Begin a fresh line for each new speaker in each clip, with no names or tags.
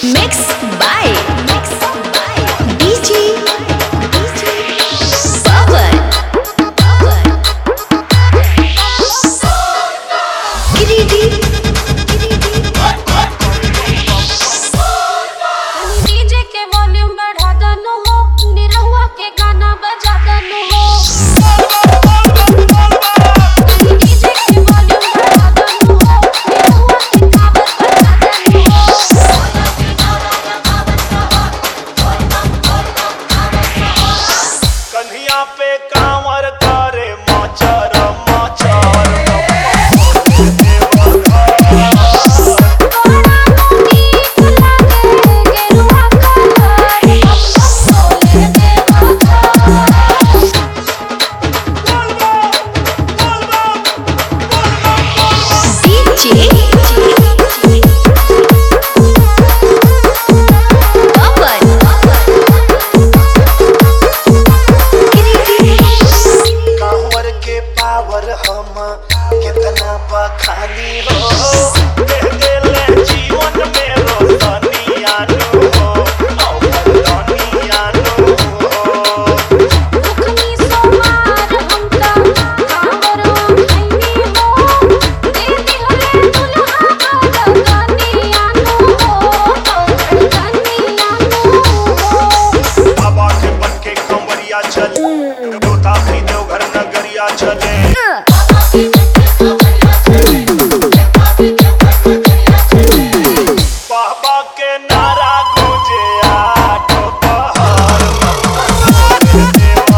Mix by DJ Pawan Kiriti
DJ के volume बढ़ा दनो हो निरहुआ के गाना बजा दनो हो डीजे के वॉल्यूम बढ़ा दनो हो निरहुआ के गाना बजा दनो
कन्हिया पे कांवर करे माचर माचर कांवर के पावर हम कितना बखानी हो दे देले जीवन में रोशनी आनो हो औरनी आनो हो
दुखनी सोमार हमका कांवर उठैनी हो दे दिहले दुल्हा गानी आनो हो गानी आनो हो
बाबा के बन के कंवरिया चले देवता भी देवघर नगरिया चले बाबा के नारा गूंजे आठो पहाड़
कन्या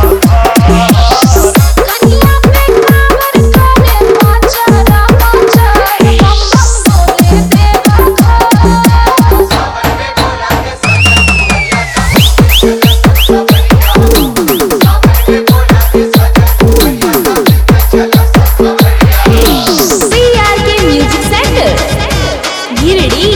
पे कांवर करे माचरा माचर बम बम बोले देवा
CRK Music Center गिरडी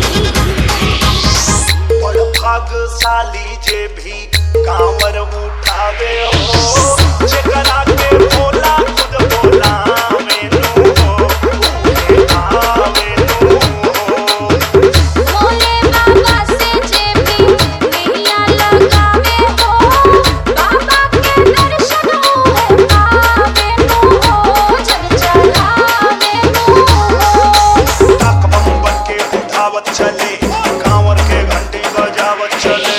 बड़ भाग्यशाली जे भी कांवर उठावे हो जेकरा के बोला खुद बोला मेनू हो उहे आवेनू हो
भोले बाबा से जे भी नैया लगावे हो बाबा के दर्शन होए पावे नो हो जल चढ़ावे नो हो
ताक बम बन के उठावत चले कांवर के घंटी बजावत चले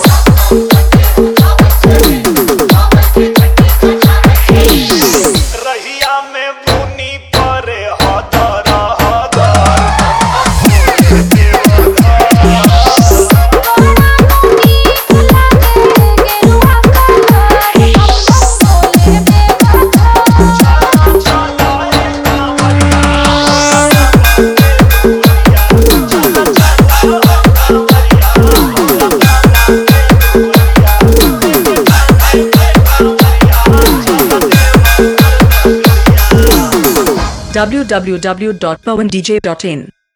रहिया में बुनी परे हदर हदर
गेरुआ कलर बम बम बोले देवा
www.pawandj.in